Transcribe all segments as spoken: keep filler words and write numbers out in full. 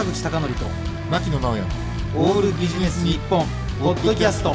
口貴教と牧野直哉オールビジネス日本ポッドキャスト。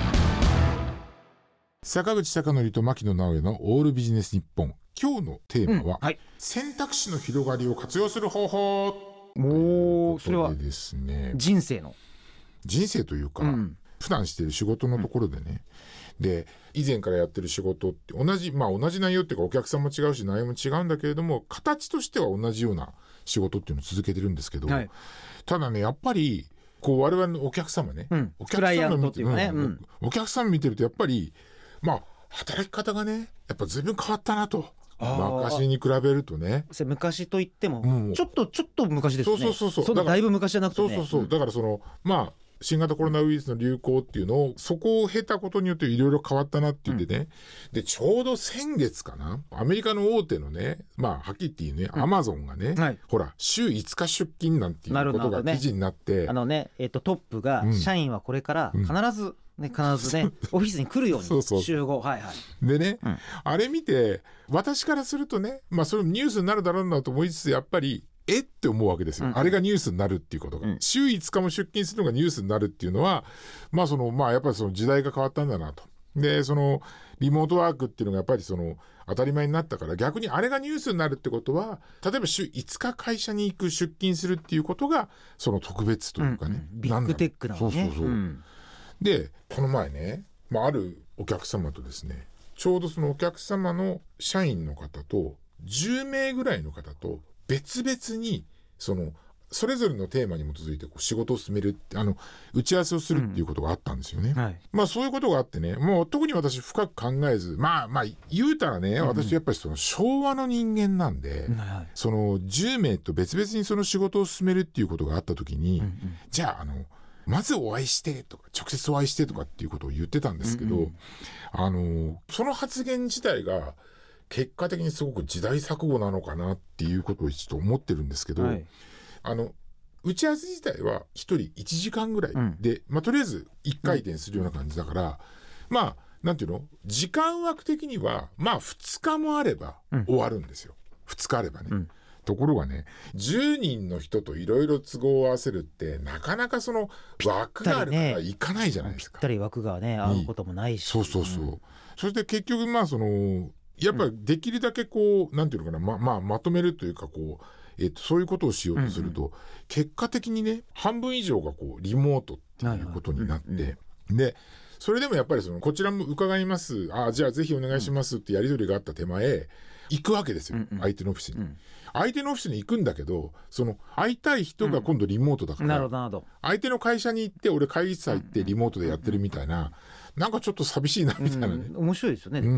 坂口貴教と牧野直哉のオールビジネス日本。今日のテーマは、 うんはい、 選択肢の広がりを活用する方法。 もうそれはですね、 人生の人生というか、うん、普段している仕事のところでね、うん、で以前からやってる仕事って同じ、まあ同じ内容っていうかお客さんも違うし内容も違うんだけれども、形としては同じような仕事っていうのを続けてるんですけど、はい、ただねやっぱりこう我々のお客様ね、うん、お客様の見てる、ねうん、お客様見てるとやっぱりまあ働き方がねやっぱ随分変わったなと。昔に比べるとね、 昔といっても、うん、ちょっとちょっと昔ですね。 そうそうそうそう、 そんなだいぶ昔じゃなくてね。 そうそうそう、だからそのまあ新型コロナウイルスの流行っていうのをそこを経たことによっていろいろ変わったなって言ってね、うん、でちょうど先月かな、アメリカの大手のね、まあはっきり言っていいね、アマゾンがね、はい、ほら週いつか出勤なんていうことが記事になって、 ね、あのね、えーと、トップが、うん、社員はこれから必ず、ね、必ずねオフィスに来るようにそうそう集合、はいはい、 でね、うん、あれ見て私からするとね、まあそれもニュースになるだろうなと思いつつ、やっぱりえって思うわけですよ、うん、あれがニュースになるっていうことが、うん、週いつかも出勤するのがニュースになるっていうのは、まあそのまあやっぱりその時代が変わったんだなと。でそのリモートワークっていうのがやっぱりその当たり前になったから、逆にあれがニュースになるってことは、例えば週いつか会社に行く出勤するっていうことがその特別というかね、 うん、ビッグテックなのね。 そうそうそう、うん、でこの前ね、まあ、あるお客様とですね、ちょうどそのお客様の社員の方とじゅうめいぐらいの方と別々にそのそれぞれのテーマに基づいてこう仕事を進めるって、あの打ち合わせをするっていうことがあったんですよね、うんはい、まあそういうことがあってね、もう特に私深く考えず、まあまあ言うたらね、うん、私やっぱりその昭和の人間なんで、うんはい、そのじゅうめいと別々にその仕事を進めるっていうことがあった時に、うんうん、じゃああのまずお会いしてとか直接お会いしてとかっていうことを言ってたんですけど、うんうん、あのその発言自体が結果的にすごく時代錯誤なのかなっていうことをちょっと思ってるんですけど、はい、あの打ち合わせ自体はひとりいちじかんぐらいで、うんまあ、とりあえずいっかい転するような感じだから、うん、まあなんていうの、時間枠的にはまあふつかもあれば終わるんですよ、うん、ふつかあればね、うん、ところがねじゅうにんの人といろいろ都合を合わせるってなかなかその枠があるからいかないじゃないですか。 ぴったり枠がね合うこともないし、 そうそうそう、うん、そして結局まあそのやっぱりできるだけこうなんていうのかな、ま, まあまとめるというかこう、えっと、そういうことをしようとすると、うんうん、結果的にね半分以上がこうリモートっていうことになって、はいはいうんうん、でそれでもやっぱりそのこちらも伺います、あじゃあぜひお願いしますってやり取りがあった手前行くわけですよ、うんうん、相手のオフィスに、うん、相手のオフィスに行くんだけど、その会いたい人が今度リモートだから、うん、なるほど、相手の会社に行って俺会議室入ってリモートでやってるみたいな、うんうんうん、なんかちょっと寂しいなみたいなね、 うん、面白いですよね、うん、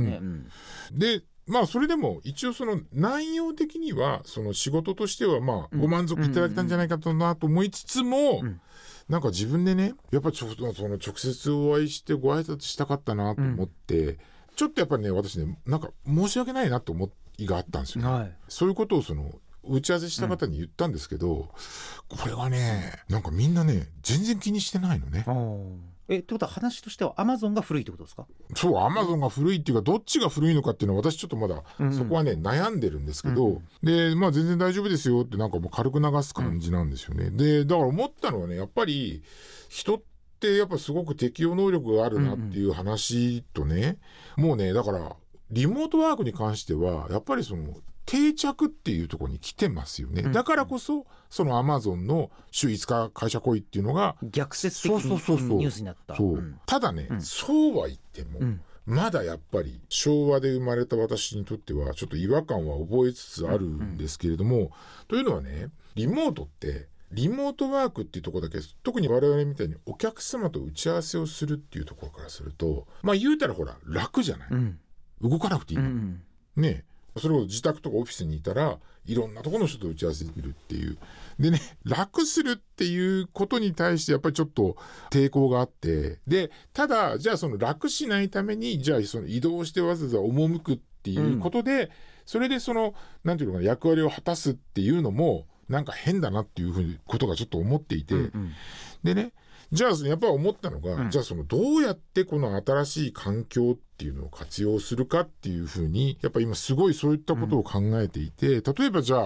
でまあそれでも一応その内容的にはその仕事としてはまあご満足いただけたんじゃないかとなと思いつつも、うん、なんか自分でねやっぱちょっとその直接お会いしてご挨拶したかったなと思って、うん、ちょっとやっぱりね私ねなんか申し訳ないなと思いがあったんですよ、ねはい、そういうことをその打ち合わせした方に言ったんですけど、うん、これがねなんかみんなね全然気にしてないのね。 えってことは話としてはアマゾンが古いってことですか？ そう、アマゾンが古いっていうかどっちが古いのかっていうのは私ちょっとまだそこはね、うんうん、悩んでるんですけど、うんうん、でまあ全然大丈夫ですよってなんかもう軽く流す感じなんですよね、うん、でだから思ったのはねやっぱり人ってやっぱすごく適応能力があるなっていう話とね、うんうん、もうねだからリモートワークに関してはやっぱりその定着っていうところに来てますよね、うん、だからこそそのアマゾンの週いつか会社来いっていうのが逆説的にニュースになった。 そう、うん、ただね、うん、そうは言っても、うん、まだやっぱり昭和で生まれた私にとってはちょっと違和感は覚えつつあるんですけれども、うんうん、というのはねリモートってリモートワークっていうところだけ特に我々みたいにお客様と打ち合わせをするっていうところからするとまあ言うたらほら楽じゃない、うん、動かなくていいの、うんうん、ねえそれを自宅とかオフィスにいたらいろんなところの人と打ち合わせできるっていうでね楽するっていうことに対してやっぱりちょっと抵抗があってでただじゃあその楽しないためにじゃあその移動してわざわざ赴くっていうことで、うん、それでそのなんていうのかな役割を果たすっていうのもなんか変だなっていうふうにことがちょっと思っていて、うんうん、でねじゃあやっぱり思ったのが、うん、じゃあそのどうやってこの新しい環境っていうのを活用するかっていうふうにやっぱ今すごいそういったことを考えていて、うん、例えばじゃあ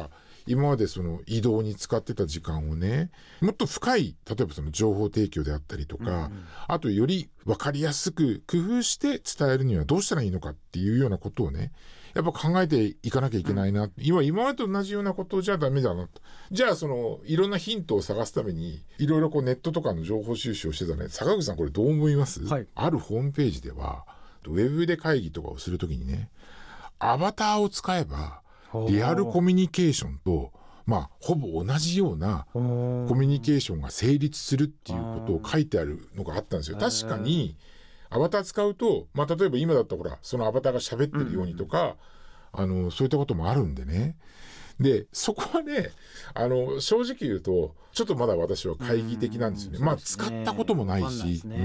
今までその移動に使ってた時間をね、もっと深い例えばその情報提供であったりとか、うんうん、あとより分かりやすく工夫して伝えるにはどうしたらいいのかっていうようなことをね、やっぱ考えていかなきゃいけないな、うん、今今までと同じようなことじゃダメだなと。じゃあそのいろんなヒントを探すためにいろいろこうネットとかの情報収集をしてたね。坂口さんこれどう思います？はい、あるホームページではウェブで会議とかをするときにね、アバターを使えばリアルコミュニケーションとまあほぼ同じようなコミュニケーションが成立するっていうことを書いてあるのがあったんですよ。確かにアバター使うと、まあ、例えば今だったらほらそのアバターが喋ってるようにとか、うんうんうん、あのそういったこともあるんでね。でそこはね、あの正直言うとちょっとまだ私は懐疑的なんですよね。まあ使ったこともないし、うん、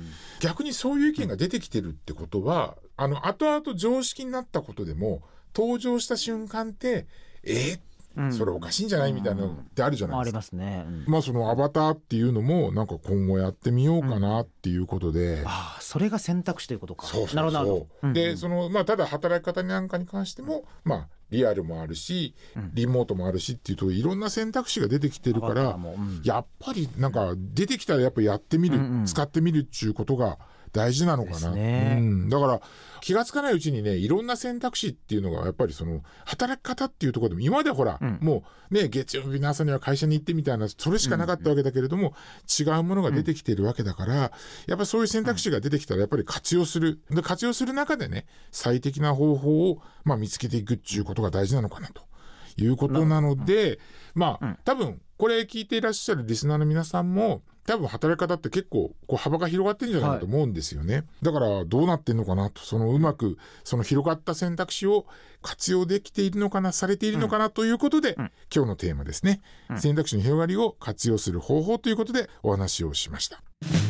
逆にそういう意見が出てきてるってことは、あの後々常識になったことでも登場した瞬間ってえー、それおかしいんじゃないみたいなのってあるじゃないですか。ありますね。うん、まあそのアバターっていうのもなんか今後やってみようかなっていうことで、うん、 あそれが選択肢ということか。 そうそうそう。なるほど。うんうん、でそのまあただ働き方なんかに関してもまあリアルもあるしリモートもあるしっていうといろんな選択肢が出てきてるから、うん、やっぱりなんか出てきたらやっぱやってみる、うんうん、使ってみるっていうことが大事なのかな、ね、うん、だから気がつかないうちにねいろんな選択肢っていうのがやっぱりその働き方っていうところでも今までほら、うん、もうね月曜日の朝には会社に行ってみたいなそれしかなかったわけだけれども、うん、違うものが出てきているわけだから、うん、やっぱりそういう選択肢が出てきたらやっぱり活用するで活用する中でね最適な方法を、まあ、見つけていくっていうことが大事なのかなということなので、うん、まあ、うん、多分これ聞いていらっしゃるリスナーの皆さんも多分働き方って結構こう幅が広がってるんじゃないかと思うんですよね、はい、だからどうなってんのかなとそのうまくその広がった選択肢を活用できているのかなされているのかなということで、うん、今日のテーマですね、うん、選択肢の広がりを活用する方法ということでお話をしました。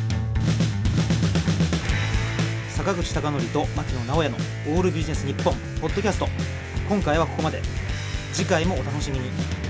坂口孝則と牧野直哉のオールビジネス日本ポッドキャスト、今回はここまで。次回もお楽しみに。